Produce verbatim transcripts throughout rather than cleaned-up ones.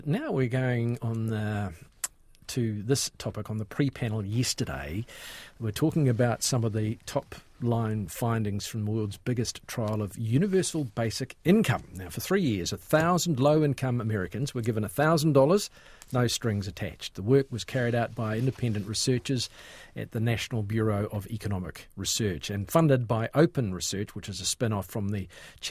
Now we're going on uh, to this topic on the pre-panel yesterday. We're talking about some of the top-line findings from the world's biggest trial of universal basic income. Now, for three years, a thousand low-income Americans were given one thousand dollars, no strings attached. The work was carried out by independent researchers at the National Bureau of Economic Research and funded by Open Research, which is a spin-off from the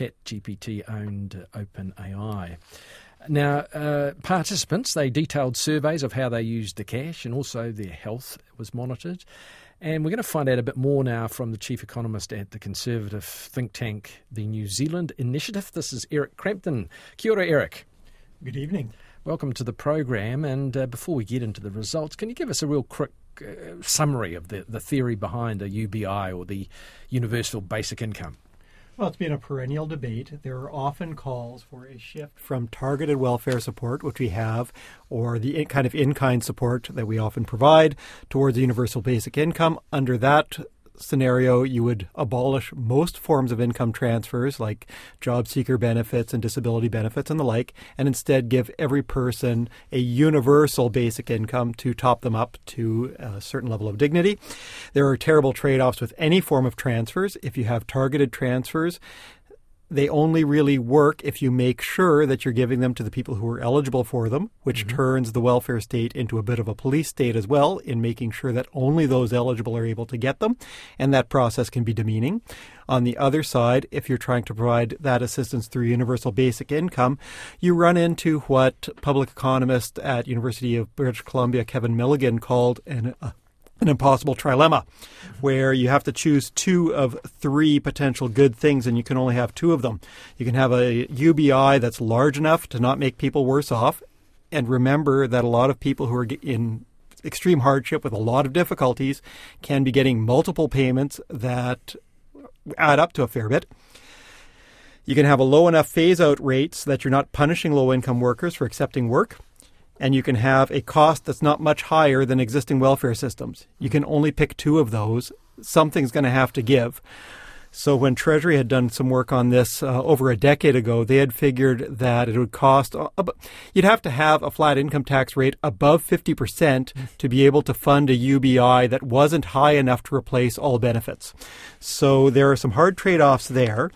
ChatGPT-owned OpenAI. Now, uh, participants, they detailed surveys of how they used the cash, and also their health was monitored. And we're going to find out a bit more now from the chief economist at the conservative think tank, the New Zealand Initiative. This is Eric Crampton. Kia ora, Eric. Good evening. Welcome to the program. And uh, before we get into the results, can you give us a real quick uh, summary of the, the theory behind a U B I, or the Universal Basic Income? Well, it's been a perennial debate. There are often calls for a shift from targeted welfare support, which we have, or the kind of in-kind support that we often provide, towards a universal basic income. Under that scenario, you would abolish most forms of income transfers like job seeker benefits and disability benefits and the like, and instead give every person a universal basic income to top them up to a certain level of dignity. There are terrible trade-offs with any form of transfers. If you have targeted transfers, they only really work if you make sure that you're giving them to the people who are eligible for them, which mm-hmm. turns the welfare state into a bit of a police state as well, in making sure that only those eligible are able to get them. And that process can be demeaning. On the other side, if you're trying to provide that assistance through universal basic income, you run into what public economist at University of British Columbia, Kevin Milligan, called an uh, an impossible trilemma, where you have to choose two of three potential good things, and you can only have two of them. You can have a U B I that's large enough to not make people worse off. And remember that a lot of people who are in extreme hardship with a lot of difficulties can be getting multiple payments that add up to a fair bit. You can have a low enough phase-out rate so that you're not punishing low-income workers for accepting work. And you can have a cost that's not much higher than existing welfare systems. You can only pick two of those. Something's going to have to give. So when Treasury had done some work on this uh, over a decade ago, they had figured that it would cost, uh, you'd have to have a flat income tax rate above fifty percent to be able to fund a U B I that wasn't high enough to replace all benefits. So there are some hard trade-offs there.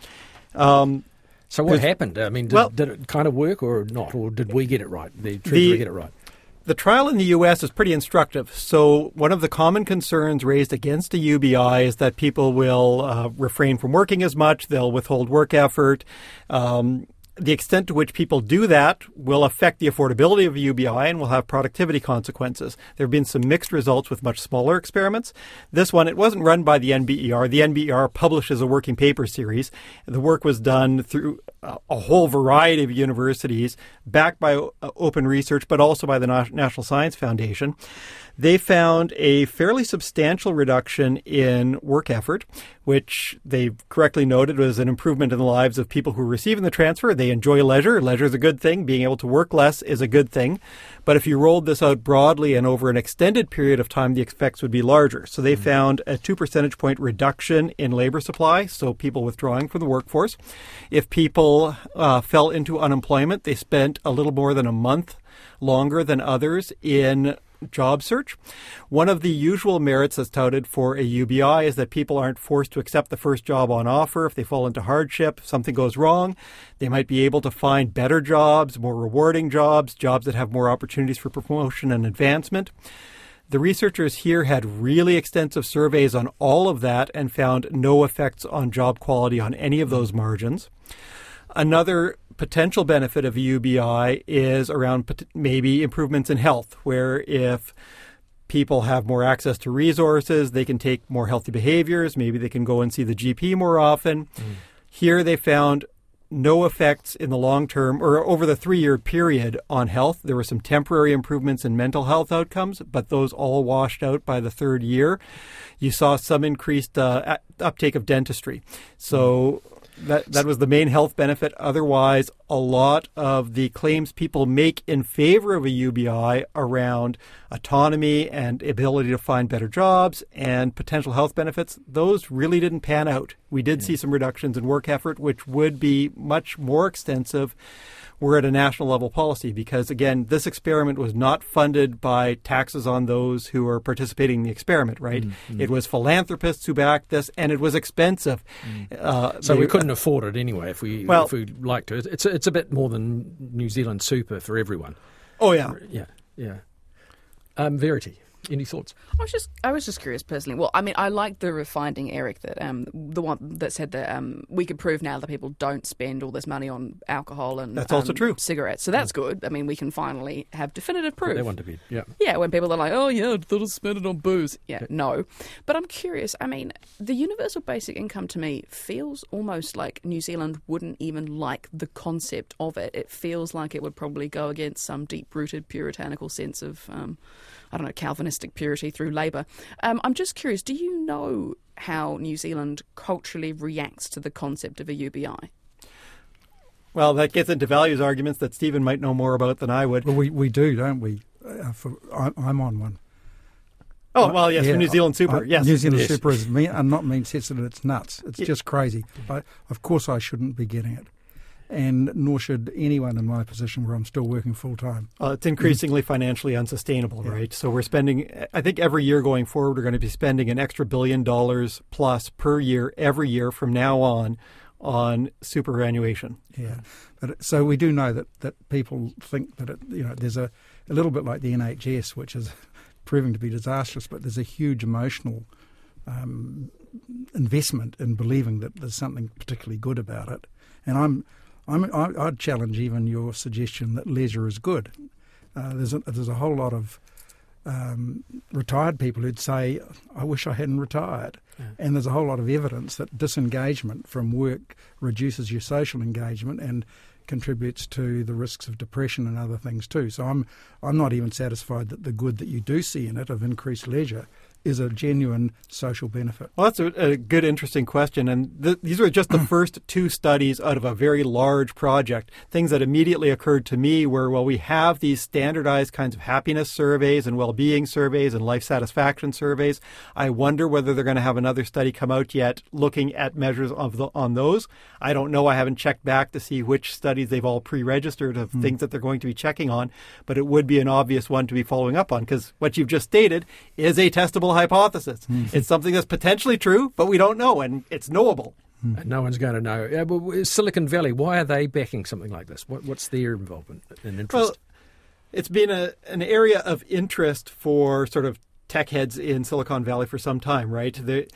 Um, So what happened? I mean, did, well, did it kind of work or not? Or did we get it right? The Treasury the, get it right? The trial in the U S is pretty instructive. So one of the common concerns raised against a U B I is that people will uh, refrain from working as much. They'll withhold work effort. Um, the extent to which people do that will affect the affordability of a U B I and will have productivity consequences. There have been some mixed results with much smaller experiments. This one, it wasn't run by the N B E R. The N B E R publishes a working paper series. The work was done through a whole variety of universities, backed by Open Research, but also by the National Science Foundation. They found a fairly substantial reduction in work effort, which they correctly noted was an improvement in the lives of people who are receiving the transfer. They enjoy leisure. Leisure is a good thing. Being able to work less is a good thing. But if you rolled this out broadly and over an extended period of time, the effects would be larger. So they mm-hmm. found a two percentage point reduction in labor supply, so people withdrawing from the workforce. If people uh, fell into unemployment, they spent a little more than a month longer than others in job search. One of the usual merits that's touted for a U B I is that people aren't forced to accept the first job on offer. If they fall into hardship, if something goes wrong, they might be able to find better jobs, more rewarding jobs, jobs that have more opportunities for promotion and advancement. The researchers here had really extensive surveys on all of that and found no effects on job quality on any of those margins. Another potential benefit of a U B I is around maybe improvements in health, where if people have more access to resources, they can take more healthy behaviors. Maybe they can go and see the G P more often. Mm. Here they found no effects in the long term or over the three-year period on health. There were some temporary improvements in mental health outcomes, but those all washed out by the third year. You saw some increased uh, uptake of dentistry. So That that was the main health benefit. Otherwise, a lot of the claims people make in favor of a U B I around autonomy and ability to find better jobs and potential health benefits, those really didn't pan out. We did yeah. see some reductions in work effort, which would be much more extensive were at a national level policy because, again, this experiment was not funded by taxes on those who are participating in the experiment, right? Mm-hmm. It was philanthropists who backed this, and it was expensive. Mm. Uh, so they, we couldn't afford it anyway if we well, if we liked to. It's it's a bit more than New Zealand Super for everyone. Oh, yeah. Yeah, yeah. Um, Verity. Any thoughts? I was just, I was just curious personally. Well, I mean, I like the finding, Eric, that um, the one that said that um, we could prove now that people don't spend all this money on alcohol and that's um, also true. cigarettes. So that's good. I mean, we can finally have definitive proof. They want to be, yeah, yeah. When people are like, "Oh, yeah, I thought I spent it on booze." Yeah, yeah, no. But I'm curious. I mean, the universal basic income to me feels almost like New Zealand wouldn't even like the concept of it. It feels like it would probably go against some deep-rooted puritanical sense of. Um, I don't know, Calvinistic purity through Labour. Um, I'm just curious, do you know how New Zealand culturally reacts to the concept of a U B I? Well, that gets into values arguments that Stephen might know more about than I would. Well, we, we do, don't we? Uh, for, I, I'm on one. Oh, well, yes, yeah, for New Zealand Super, I, yes. New Zealand yes. Super is mean, and not mean sense that it's nuts. It's yeah. just crazy. I, of course I shouldn't be getting it. And nor should anyone in my position where I'm still working full-time. Uh, it's increasingly mm. financially unsustainable, yeah. right? So we're spending, I think every year going forward, we're going to be spending an extra billion dollars plus per year, every year from now on, on superannuation. Yeah. But so we do know that, that people think that, it, you know, there's a, a little bit like the N H S, which is proving to be disastrous, but there's a huge emotional um, investment in believing that there's something particularly good about it. And I'm... I'm, I'd challenge even your suggestion that leisure is good. Uh, there's, a, there's a whole lot of um, retired people who'd say, I wish I hadn't retired. Yeah. And there's a whole lot of evidence that disengagement from work reduces your social engagement and contributes to the risks of depression and other things too. So I'm I'm not even satisfied that the good that you do see in it of increased leisure is a genuine social benefit. Well, that's a, a good, interesting question. And th- these are just the first two studies out of a very large project. Things that immediately occurred to me were, well, we have these standardized kinds of happiness surveys and well-being surveys and life satisfaction surveys. I wonder whether they're going to have another study come out yet looking at measures of the, on those. I don't know. I haven't checked back to see which studies they've all pre-registered of mm. things that they're going to be checking on. But it would be an obvious one to be following up on because what you've just stated is a testable hypothesis. Mm. It's something that's potentially true, but we don't know, and it's knowable. Mm. No one's going to know. Yeah, but Silicon Valley, why are they backing something like this? What, what's their involvement and interest? Well, it's been a, an area of interest for sort of tech heads in Silicon Valley for some time, right? The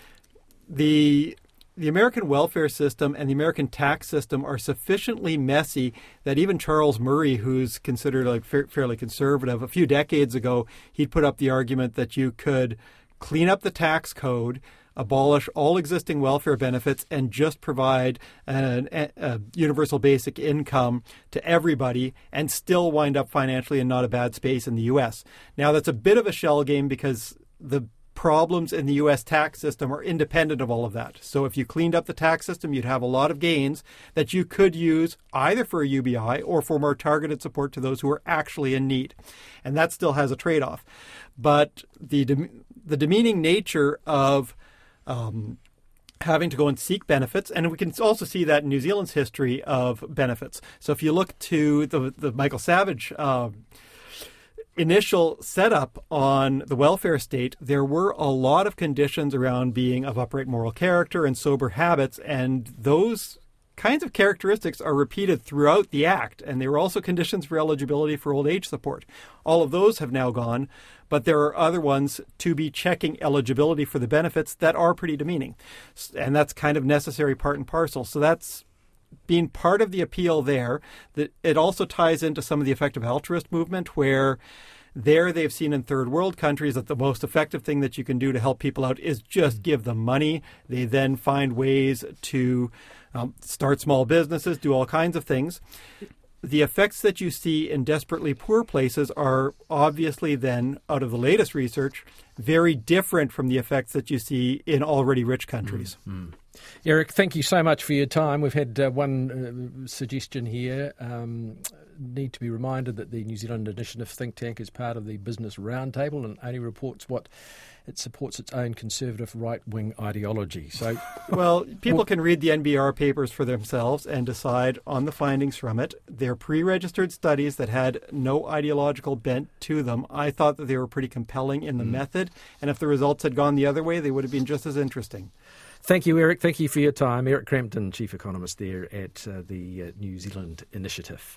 the the American welfare system and the American tax system are sufficiently messy that even Charles Murray, who's considered like fa- fairly conservative, a few decades ago, he'd put up the argument that you could clean up the tax code, abolish all existing welfare benefits, and just provide an, a, a universal basic income to everybody and still wind up financially in not a bad space in the U S. Now, that's a bit of a shell game because the problems in the U S tax system are independent of all of that. So if you cleaned up the tax system, you'd have a lot of gains that you could use either for a U B I or for more targeted support to those who are actually in need. And that still has a trade-off. But the the demeaning nature of um, having to go and seek benefits, and we can also see that in New Zealand's history of benefits. So if you look to the, the Michael Savage uh, initial setup on the welfare state, there were a lot of conditions around being of upright moral character and sober habits, and those kinds of characteristics are repeated throughout the Act, and there were also conditions for eligibility for old age support. All of those have now gone, but there are other ones to be checking eligibility for the benefits that are pretty demeaning, and that's kind of necessary part and parcel. So that's being part of the appeal there. That it also ties into some of the effective altruist movement, where there they've seen in third world countries that the most effective thing that you can do to help people out is just give them money. They then find ways to um, start small businesses, do all kinds of things. The effects that you see in desperately poor places are obviously then, out of the latest research, very different from the effects that you see in already rich countries. Mm-hmm. Eric, thank you so much for your time. We've had uh, one uh, suggestion here. Um, need to be reminded that the New Zealand Initiative think tank is part of the Business Roundtable and only reports what it supports its own conservative right-wing ideology. So, well, people can read the N B R papers for themselves and decide on the findings from it. They're pre-registered studies that had no ideological bent to them. I thought that they were pretty compelling in the mm. method, and if the results had gone the other way, they would have been just as interesting. Thank you, Eric. Thank you for your time. Eric Crampton, Chief Economist there at uh, the uh, New Zealand Initiative.